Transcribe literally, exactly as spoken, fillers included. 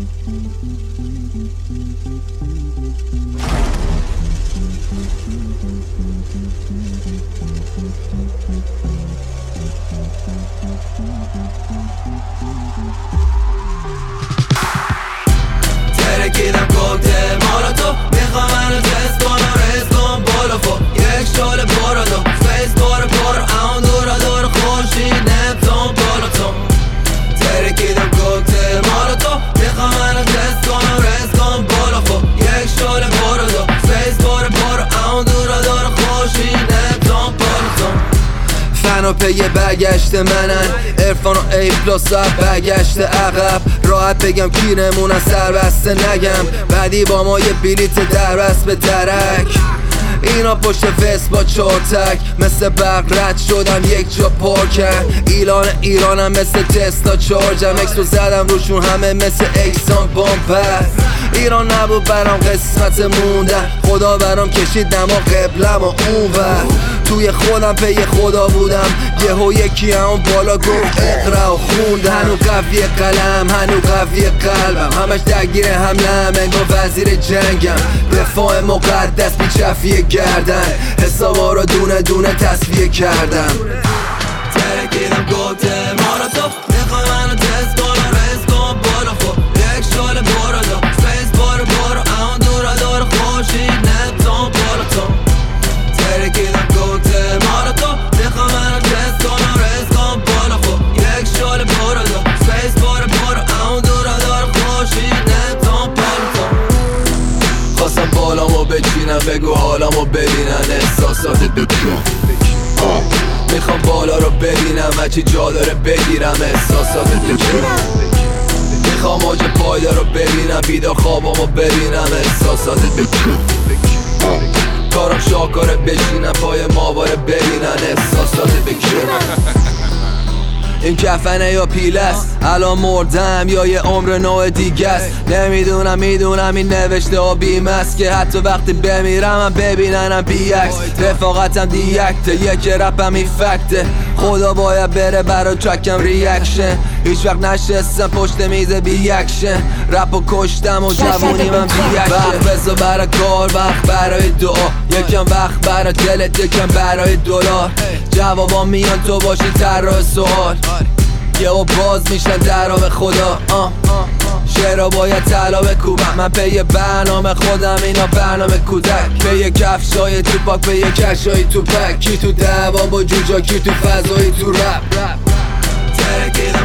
ترکیدم کوکتل مولوتوف، میخوام منو تست کنم ریز کن بالا فوق یک شال بارادو فیس بار بار اون دورا دور خوشی نبتون بالاتون. ترکیدم کوکتل مولوتوف، میخوام منو تست کنم ریز کن بالا فوق یک شال بارادو فیس بار بار اون دورا دور خوشی نبتون بالاتون. فن و پی برگشت منن عرفان و ای پلاس برگشت عقب، راحت بگم کیرمونن سر بسته نگم بعدی با ما یه بلیت در بس به درک. اینا پشت وست با چارتک مثل برق رد شدم یک جا پارکن. ایلان ایرانم مثل تسلا چارجم اکس رو زدم روشون همه مثل اکسان بامپر. ایران نبود برام قسمت موندن، خدا برام کشید دما قبلم و اون ور. توی خودم پی خدا بودم یهو یکی همون بالا گفت اقرا و خوندم. هنو قوی قلم هنو قوی قلبم، همش درگیر حملم انگار وزیر جنگم. رفاه مقدس بیچفیه گردن، حسابا رو دونه دونه تصفیه کردم. ترکیدم کوکتل مولوتوف، میخوام منو تست کنم ریز کن بالا فوق یک شال بارادو فیس بار بار اون دورا دور خوشی نبتون بالاتون. ترکیدم کوکتل مولوتوف، میخوام منو تست کنم ریز کن بالا فوق یک شال بارادو فیس بار بار اون دورا دور خوشی نبتون بالاتون. خواستم بالامو بچینم بگو حالامو ببینن احساسات بکنم. میخوام بالا رو ببینم هرچی جا داره بگیرم احساسات بکنم. میخوام موج پایدار رو ببینم بیدار خوابامو ببینم احساسات بکنم. کارم شاکاره بشینم پای ماواره ببینن احساسات بکنم. این کفنه یا پیله است، الان مردم یا یه عمر نوع دیگه است. نمیدونم میدونم این نوشته ها بیم است که حتی وقتی بمیرم هم ببیننم بیعکس. رفاقتم دیکته یک رپم این فکته، خدا باید بره برا چکم ریاکشن. هیچ وقت نشستم پشت میز بی اکشن، رپو کشتم و جوونی من بی اکشن. وقت بزا برای کار وقت برای دعا، یکم وقت برای دلت یکم برای دلار. جوابا میان تو باشی طراح سوال، یهو باز میشن درا به خدا. آه شعرها باید طلا بکوبم، من پی برنامه خودم اینا برنامه کودک. پی کفشای توپاک پی کشای توپک، کی تو دوام با جوجا کی تو فضای تو رپ. ترکیدم